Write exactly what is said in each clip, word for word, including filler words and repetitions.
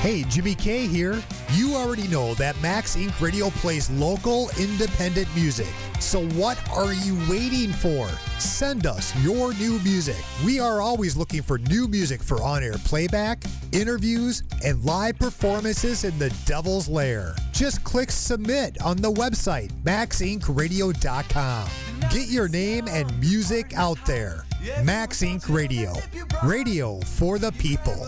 Hey, Jimmy K here. You already know that Max Inc Radio plays local, independent music. So what are you waiting for? Send us your new music. We are always looking for new music for on-air playback, interviews, and live performances in the Devil's Lair. Just click submit on the website, max inc radio dot com. Get your name and music out there. Max Inc Radio. Radio for the people.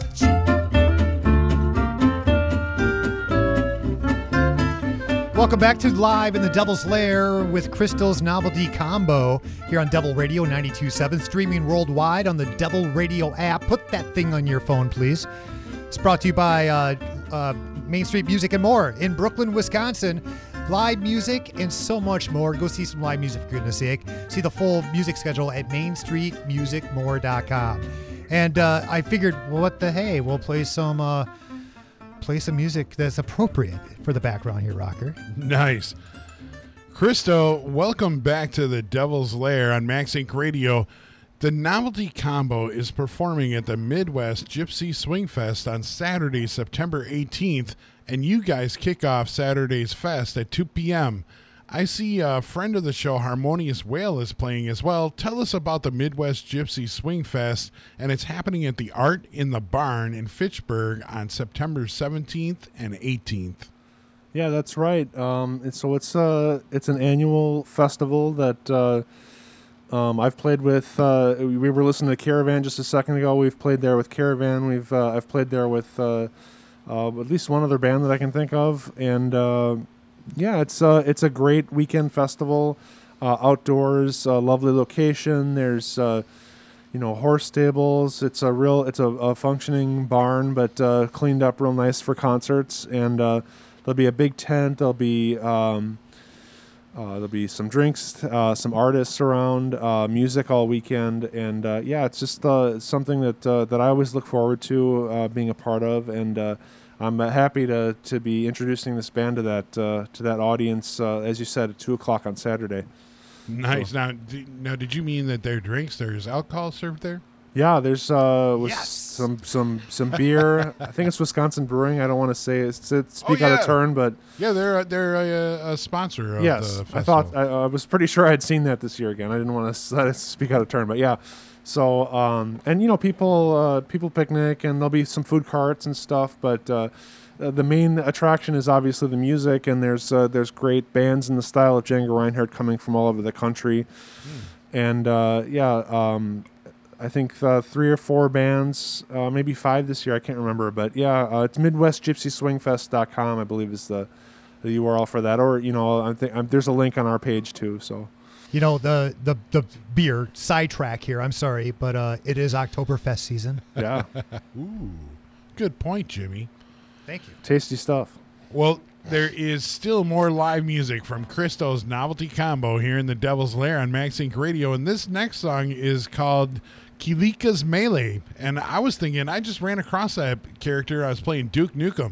Welcome back to Live in the Devil's Lair with Crystal's Novelty Combo here on Devil Radio ninety-two point seven, streaming worldwide on the Devil Radio app. Put that thing on your phone, please. It's brought to you by uh, uh, Main Street Music and More in Brooklyn, Wisconsin. Live music and so much more. Go see some live music, for goodness sake. See the full music schedule at main street music more dot com. And uh, I figured, well, what the hey, we'll play some... Uh, play some music that's appropriate for the background here, Rocker. Nice. Christo, welcome back to the Devil's Lair on Max Inc Radio. The Novelty Combo is performing at the Midwest Gypsy Swing Fest on Saturday, September eighteenth, and you guys kick off Saturday's fest at two p.m. I see a friend of the show, Harmonious Whale, is playing as well. Tell us about the Midwest Gypsy Swing Fest, and it's happening at the Art in the Barn in Fitchburg on September seventeenth and eighteenth. Yeah, that's right. Um, it's, so it's uh, it's an annual festival that uh, um, I've played with. Uh, we were listening to Caravan just a second ago. We've played there with Caravan. We've uh, I've played there with uh, uh, at least one other band that I can think of, and. Uh, Yeah, it's uh, it's a great weekend festival, uh, outdoors, uh, lovely location. There's, uh, you know, horse stables. It's a real, it's a, a functioning barn, but uh, cleaned up real nice for concerts. And uh, there'll be a big tent. There'll be um, uh, there'll be some drinks, uh, some artists around, uh, music all weekend, and uh, yeah, it's just uh, something that uh, that I always look forward to uh, being a part of, and. Uh, I'm happy to, to be introducing this band to that uh, to that audience, uh, as you said, at two o'clock on Saturday. Nice. So. Now, d- now, did you mean that their drinks, there's alcohol served there? Yeah, there's uh, was Yes. some some some beer. I think it's Wisconsin Brewing. I don't want to say it, speak Oh, yeah. out of turn, but Yeah, they're a, they're a, a sponsor of yes, the festival. I thought I, I was pretty sure I'd seen that this year again. I didn't want to speak out of turn, but yeah. So um, and you know people uh, people picnic, and there'll be some food carts and stuff, but. Uh, Uh, the main attraction is obviously the music, and there's uh, there's great bands in the style of Django Reinhardt coming from all over the country, mm. and uh, yeah, um, I think uh, three or four bands, uh, maybe five this year, I can't remember, but yeah, uh, it's midwest gypsy swing fest dot com, I believe is the, the U R L for that, or you know, I think um, there's a link on our page too. So, You know, the, the, the beer, sidetrack here, I'm sorry, but uh, it is Oktoberfest season. yeah, Ooh, good point, Jimmy. Thank you. tasty stuff. Well, there is still more live music from Christo's Novelty Combo here in the Devil's Lair on Max Inc Radio, and this next song is called Kilika's Melee. And I was thinking, I just ran across that character. I was playing Duke Nukem.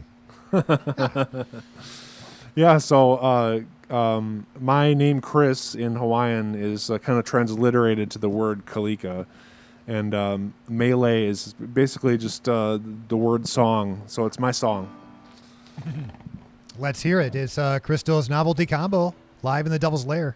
Yeah, so uh, um, my name Chris in Hawaiian is uh, kind of transliterated to the word Kalika. And um, melee is basically just uh, the word song, so it's my song. Let's hear it. It's uh, Crystal's Novelty Combo, live in the Devil's Lair.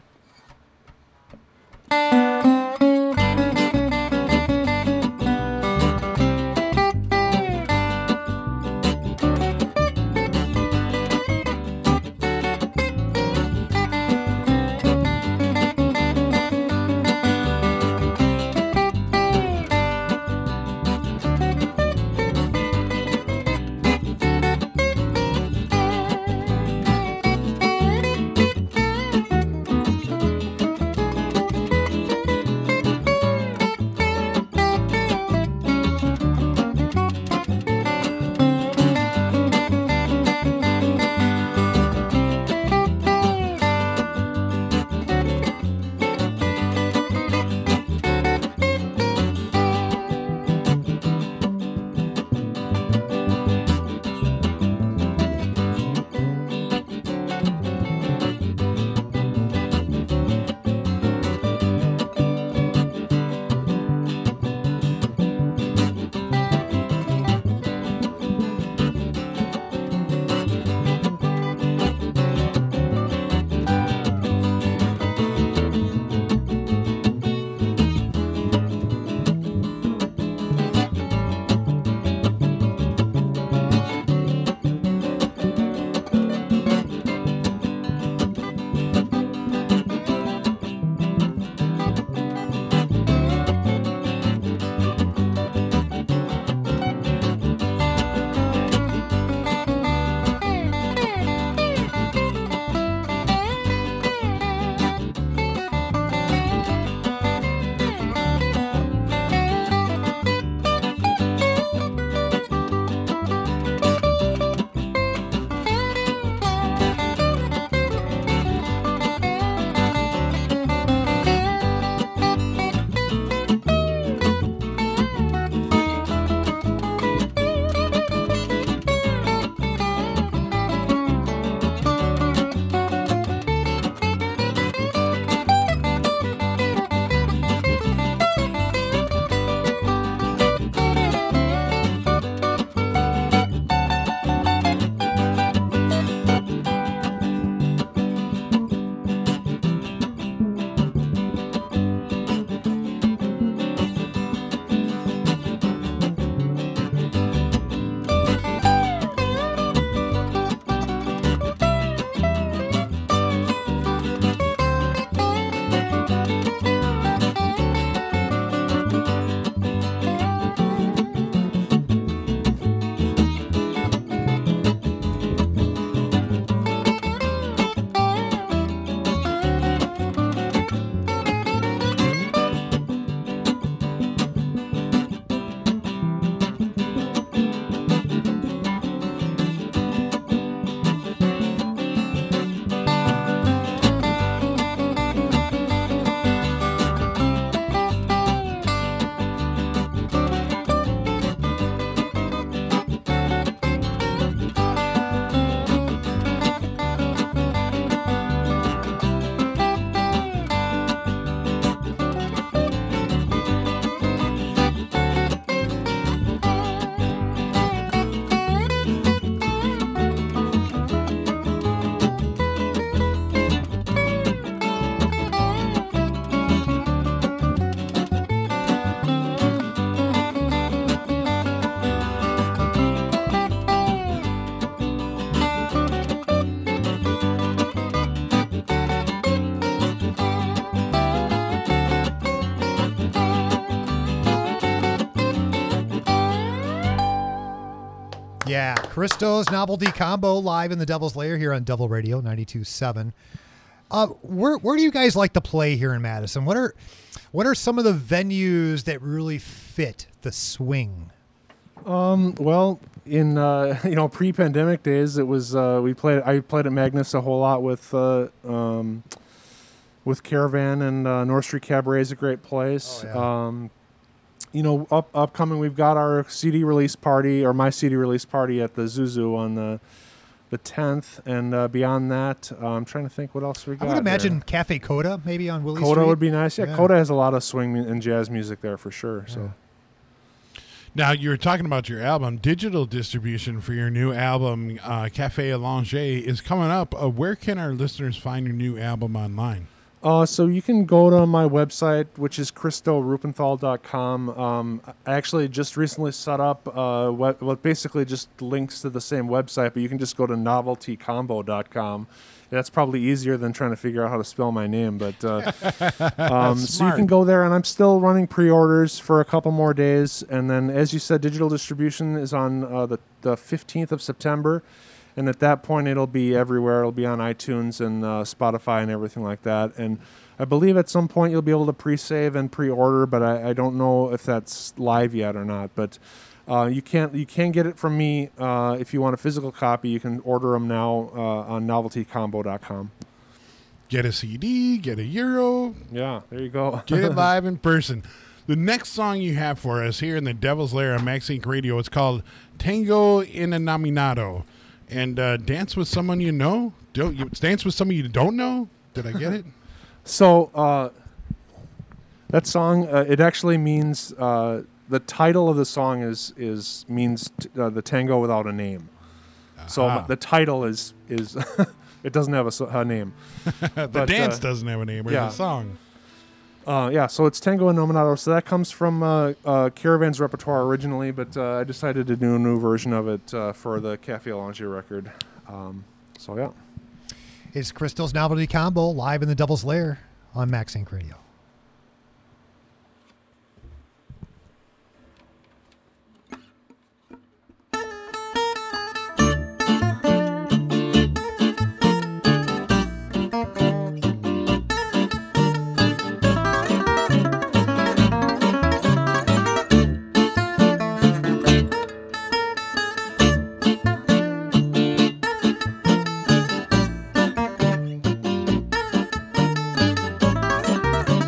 Yeah, Christo's Novelty Combo live in the Devil's Lair here on Devil Radio ninety-two point seven. Uh, where where do you guys like to play here in Madison? What are what are some of the venues that really fit the swing? Um, well, in uh, you know pre-pandemic days, it was uh, we played. I played at Magnus a whole lot with uh, um, with Caravan, and uh, North Street Cabaret is a great place. Oh, yeah. Um, you know, up upcoming, we've got our C D release party, or my C D release party at the Zuzu on the the tenth, and uh, beyond that, uh, I'm trying to think what else we got. I would imagine there. Cafe Coda maybe on Willie Coda Street. would be nice. Yeah, Yeah. Coda has a lot of swing mu- and jazz music there for sure. So. Now, you were talking about your album. Digital distribution for your new album, uh, Cafe Allonge, is coming up. Uh, where can our listeners find your new album online? Uh, so you can go to my website, which is christo rupenthal dot com. Um, I actually just recently set up uh, what, what basically just links to the same website, but you can just go to novelty combo dot com. That's probably easier than trying to figure out how to spell my name. But uh, um, so you can go there, and I'm still running pre-orders for a couple more days. And then, as you said, digital distribution is on uh, the, the fifteenth of September. And at that point, it'll be everywhere. It'll be on iTunes and uh, Spotify and everything like that. And I believe at some point you'll be able to pre-save and pre-order, but I, I don't know if that's live yet or not. But uh, you can't you can get it from me uh, if you want a physical copy. You can order them now uh, on novelty combo dot com. Get a C D, get a Euro, Yeah, there you go. get it live in person. The next song you have for us here in the Devil's Lair on Max Inc Radio, it's called Tango Inaminado. And uh, dance with someone you know? Don't you dance with someone you don't know? Did I get it? So uh, that song, uh, it actually means uh, the title of the song is is means t- uh, the tango without a name. So Ah. the title is is it doesn't have a, s- a name. the But, dance uh, doesn't have a name or yeah. the song. Uh, yeah, so it's Tango and Nominado. So that comes from uh, uh, Caravan's repertoire originally, but uh, I decided to do a new version of it uh, for the Cafe Allonge record. Um, so yeah. It's Christo's Novelty Combo live in the Devil's Lair on Max Inc Radio. Thank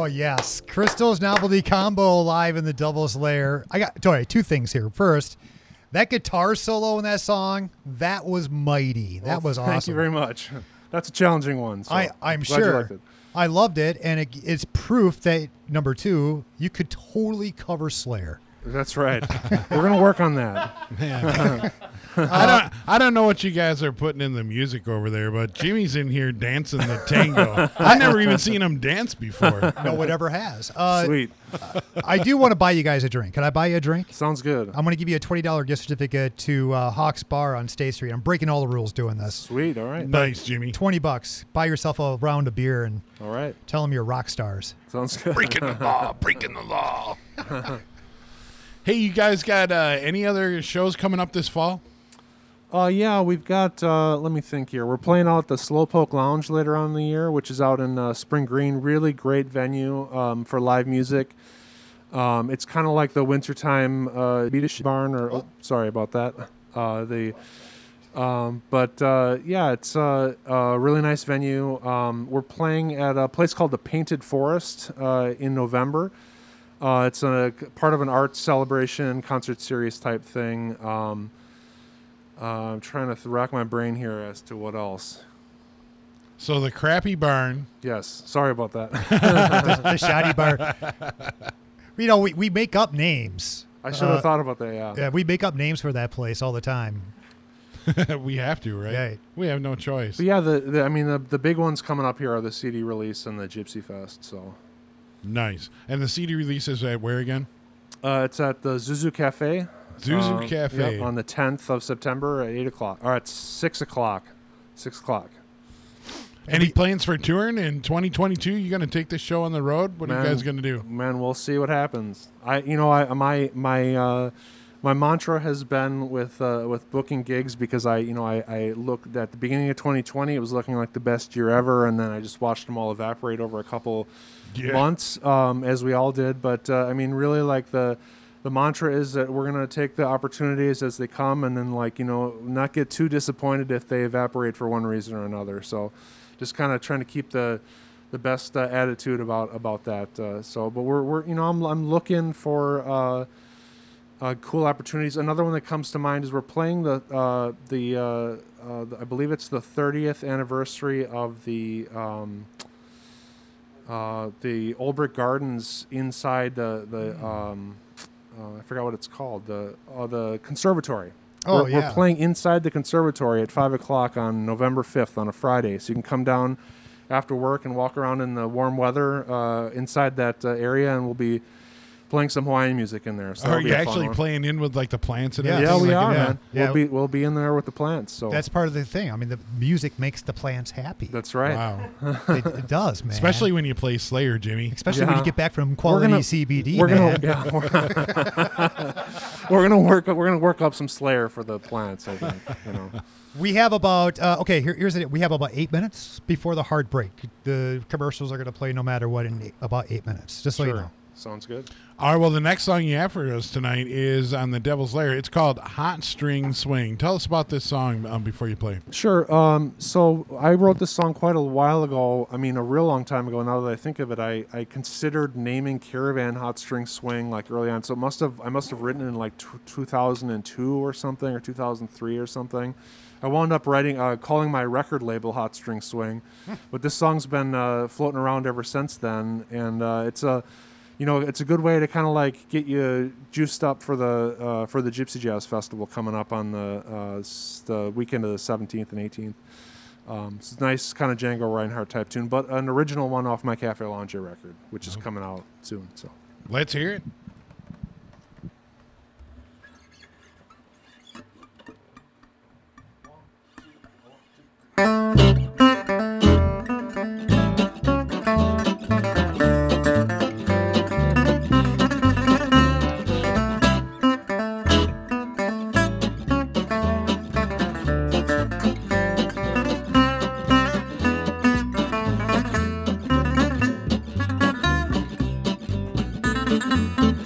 yes. Crystal's Novelty Combo live in the Devil's Lair. I got sorry, two things here. First, that guitar solo in that song, that was mighty. That Well, was awesome. Thank you very much. That's a challenging one. So I, I'm glad you sure. liked it. I loved it, and it, it's proof that, number two, you could totally cover Slayer. That's right. We're gonna work on that. Man. I don't I don't know what you guys are putting in the music over there, but Jimmy's in here dancing the tango. I've never even seen him dance before. No one ever has. Uh, Sweet. I do want to buy you guys a drink. Can I buy you a drink? Sounds good. I'm going to give you a twenty dollars gift certificate to uh, Hawks Bar on State Street. I'm breaking all the rules doing this. Sweet. All right. Nice, Jimmy. twenty bucks. Buy yourself a round of beer and All right. tell them you're rock stars. Sounds good. Breaking the law, breaking the law. Hey, you guys got uh, any other shows coming up this fall? Uh, yeah, we've got, uh, let me think here. We're playing out at the Slowpoke Lounge later on in the year, which is out in uh, Spring Green. Really great venue um, for live music. Um, it's kind of like the wintertime uh, Beatish Barn, or, oh, sorry about that. Uh, the, um, but, uh, yeah, it's uh, a really nice venue. Um, we're playing at a place called the Painted Forest uh, in November. Uh, it's a part of an art celebration, concert series type thing. Um, Uh, I'm trying to th- rack my brain here as to what else. So the Crappy Barn. Yes, sorry about that. the, the Shoddy Bar. You know, we, we make up names. I should have Uh, thought about that. Yeah. Yeah, we make up names for that place all the time. We have to, right? Right. We have no choice. But yeah, the, the I mean the the big ones coming up here are the C D release and the Gypsy Fest. So Nice. And the C D release is at where again? uh, it's at the Zuzu Cafe. Zuzu Um, Cafe. yep, on the tenth of September at eight o'clock. Or at six o'clock. Six o'clock. Any plans for touring in twenty twenty-two? You going to take this show on the road? What are Man, you guys going to do? Man, we'll see what happens. I, you know, I my my uh, my mantra has been with uh, with booking gigs because I, you know, I, I looked at the beginning of twenty twenty. It was looking like the best year ever, and then I just watched them all evaporate over a couple Yeah. months, um, as we all did. But uh, I mean, really, like the the mantra is that we're going to take the opportunities as they come, and then, like, you know, not get too disappointed if they evaporate for one reason or another. So, just kind of trying to keep the the best uh, attitude about about that. Uh, so, but we're we're you know I'm I'm looking for uh, uh, cool opportunities. Another one that comes to mind is we're playing the uh, the, uh, uh, the I believe it's the thirtieth anniversary of the. Um, uh, the Old Brick Gardens inside the the um, uh, I forgot what it's called, the uh, the conservatory. Oh, we're, yeah. we're playing inside the conservatory at five o'clock on November fifth on a Friday. So you can come down after work and walk around in the warm weather uh, inside that uh, area, and we'll be playing some Hawaiian music in there. So Are that'll be you a fun actually one. playing in with like the plants and Yeah. everything? Yeah, we like are, in- yeah. man. Yeah. We'll be we'll be in there with the plants. So That's part of the thing. I mean, the music makes the plants happy. that's right. Wow. It, it does, man. Especially when you play Slayer, Jimmy. Especially when Yeah. you get back from quality gonna- C B D, We're man. gonna yeah, we're, we're gonna work we're gonna work up some Slayer for the plants. I think you know. We have about uh, okay. Here, here's it. We have about eight minutes before the hard break. The commercials are going to play no matter what in eight, about eight minutes. Just so you Sure. know. Sounds good. All right, well, the next song you have for us tonight is on the Devil's Lair. It's called Hot String Swing. Tell us about this song um, before you play. Sure. Um, so I wrote this song quite a while ago. I mean, a real long time ago. Now that I think of it, I, I considered naming Caravan Hot String Swing like early on. So it must have I must have written in like t- two thousand two or something, or two thousand three or something. I wound up writing, uh, calling my record label Hot String Swing, but this song's been uh, floating around ever since then, and uh, it's a, you know, it's a good way to kind of like get you juiced up for the uh, for the Gypsy Jazz Festival coming up on the uh, s- the weekend of the seventeenth and eighteenth. Um, it's a nice kind of Django Reinhardt type tune, but an original one off my Cafe Lounge record, which is coming out soon. So. Let's hear it. Thank you.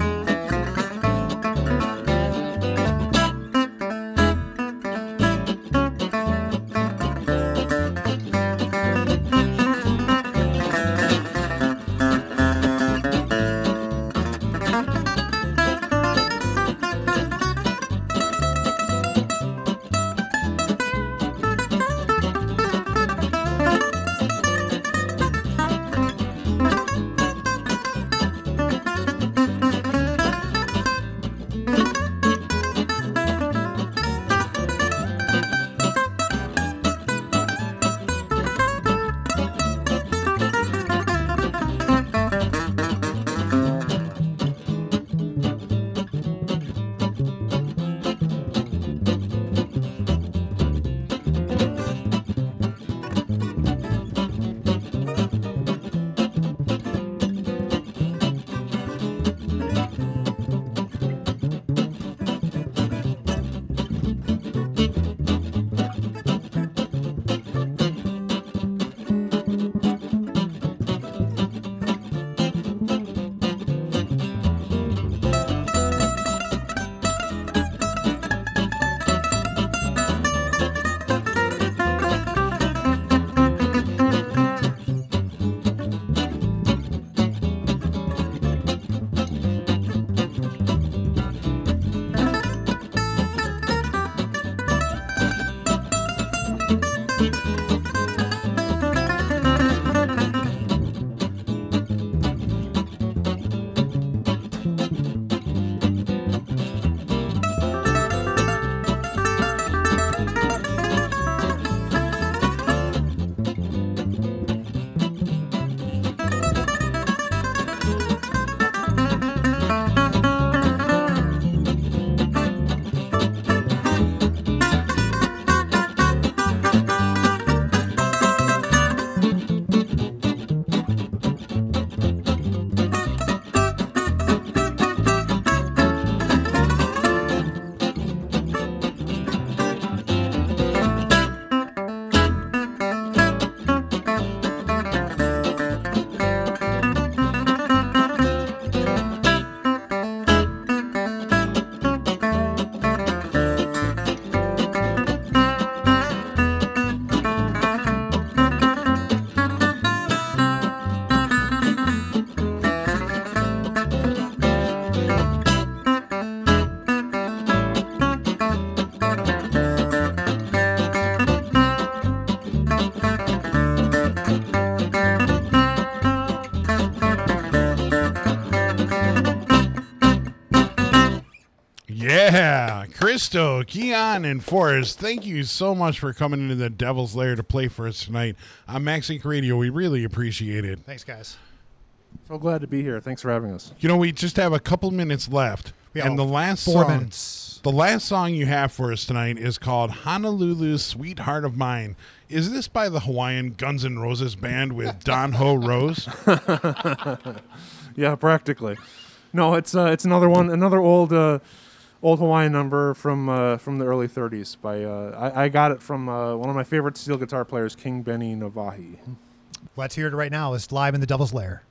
Yeah, Christo, Keon, and Forrest, thank you so much for coming into the Devil's Lair to play for us tonight on Max Inc Radio. We really appreciate it. Thanks, guys. So glad to be here. Thanks for having us. You know, we just have a couple minutes left, We and have the last four song, minutes. the last song you have for us tonight is called "Honolulu, Sweetheart of Mine." Is this by the Hawaiian Guns N' Roses band with Don Ho Rose? Yeah, practically. No, it's uh, it's another one, another old uh, old Hawaiian number from uh, from the early thirties. By uh, I, I got it from uh, one of my favorite steel guitar players, King Benny Navahi. Let's hear it right now. It's live in the Devil's Lair.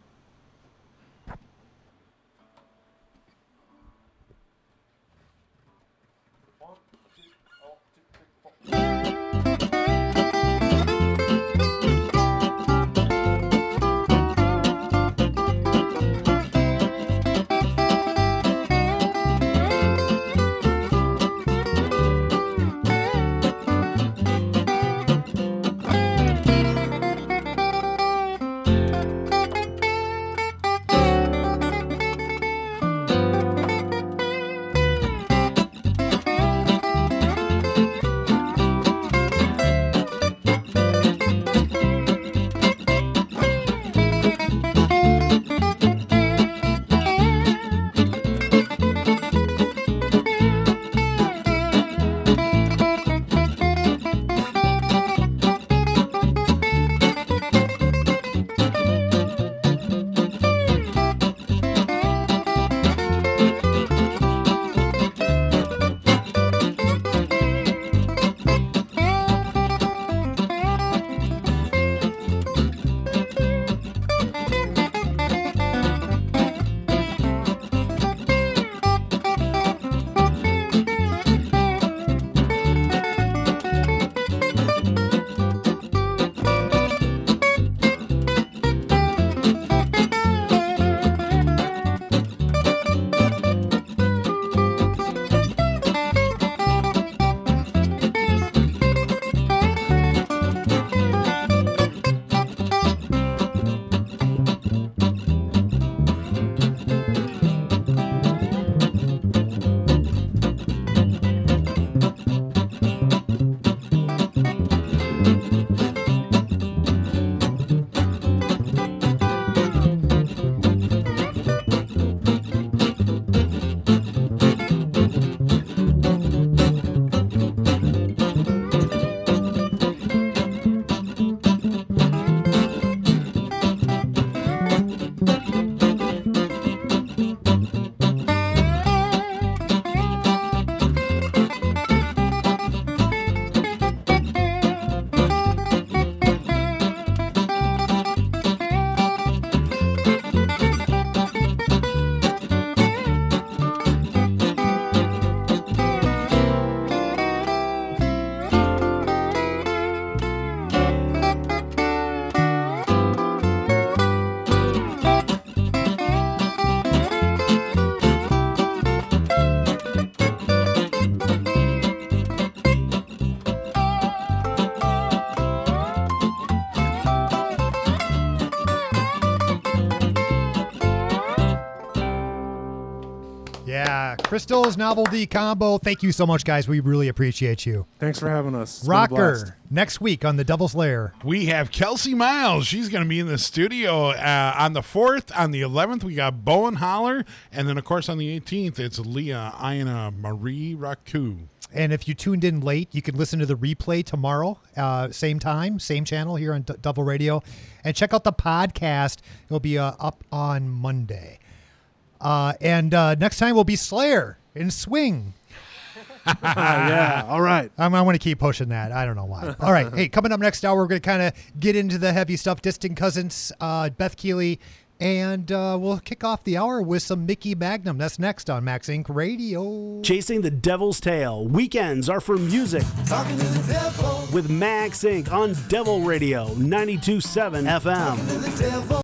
Yeah, Crystal's Novelty Combo. Thank you so much, guys. We really appreciate you. Thanks for having us. It's been a blast. Rocker, next week on the Devil's Lair. We have Kelsey Miles. She's going to be in the studio uh, on the fourth. On the eleventh, we got Bowen Holler. And then, of course, on the eighteenth, it's Leah Ina Marie Raku. And if you tuned in late, you can listen to the replay tomorrow, uh, same time, same channel here on D- Double Radio. And check out the podcast. It'll be uh, up on Monday. Uh, and uh, next time will be Slayer in Swing. Yeah, all right. I'm, I want to keep pushing that. I don't know why. All right. Hey, coming up next hour, we're going to kind of get into the heavy stuff. Distant Cousins, uh, Beth Keeley, and uh, we'll kick off the hour with some Mickey Magnum. That's next on Max Inc Radio. Chasing the Devil's Tail. Weekends are for music. Talking to the devil. With Max Inc on Devil Radio ninety-two point seven F M. Talking to the devil.